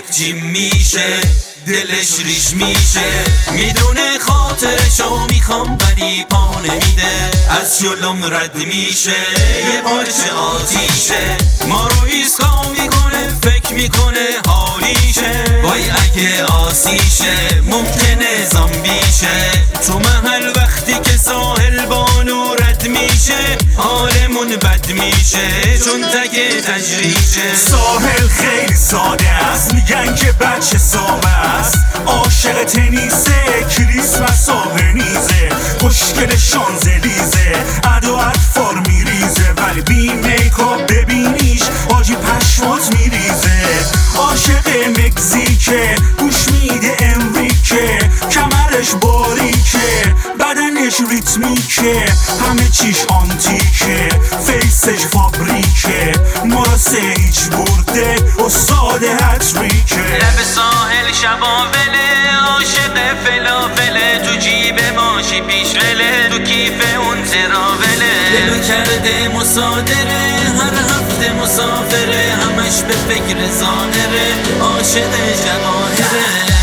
جیم میشه، دلش ریش میشه، میدونه خاطرشو میخوام ولی پا نمیده، از جلوم رد میشه، یه پارچه آتیشه، ما رو ایسکا میکنه، فکر میکنه حالیشه، وای اگه آسیشه ممکنه زامبیشه، تو محل وقتی که ساحل بانو رد میشه حالمون بد میشه چون تک تجریشه. ساحل خیلی ساده است، میگن که بچه سابه است، عاشق تنیسه، کریسمس و ونیزه، خوشگل شانزلیزه، ادو اطفار میریزه، ولی بی میکاپ ببینیش حاجی پشمات میریزه، عاشق مکزیکه، گوش میده امریکه، کمرش باریکه، بدنش ریتمیکه، همه چیش آنتیکه، فیسش فابریکه، مراسه هیچ برده استاد هتریکه، لب ساحل شباوله، عاشق فلافله، تو جیب ماشی پیشوله، تو کیف اون تراوله، دلو کرده مصادره، هر هفته مسافره، همش به فکر ظاهره، عاشق جواهره.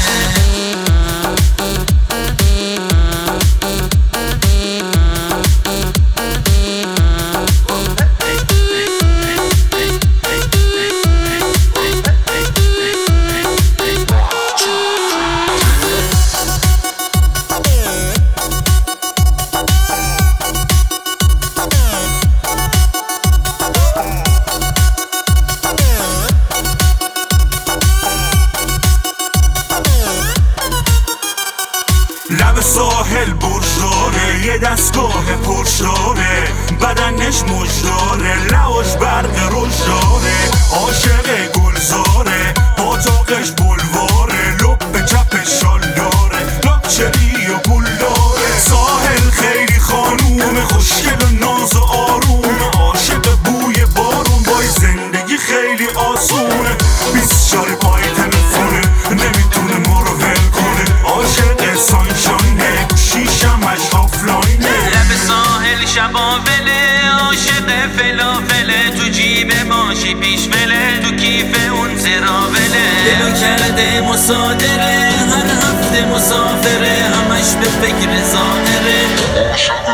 لب ساحل برج داره، یه دستگاه پرش داره، بدنش مجداره، لعاش برق رژ داره، عاشق گلزاره، پاتاقش بلواره، لب چپش شال داره، لاکچری و پول داره، ساحل خیلی خانوم خوشگل و ناز و آروم، عاشق بوی بارون، وای زندگی خیلی آسونه، 24 پای تلفونه، نمیتونه ما رو ول کنه، عاشق سانشانه، شیشمش آفلاینه، لب ساحل شباوله، عاشق فلافله، تو جیب ماشی پیشوله، تو کیف اون تراوله، دلو کرده مصادره، هر هفته مسافره، همش به فکر ظاهره.